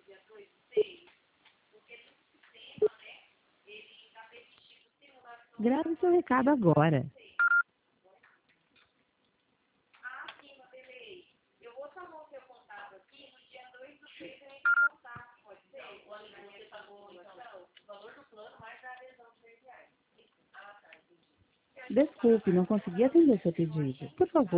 Grave seu recado agora. Desculpe, não consegui atender seu pedido. Por favor,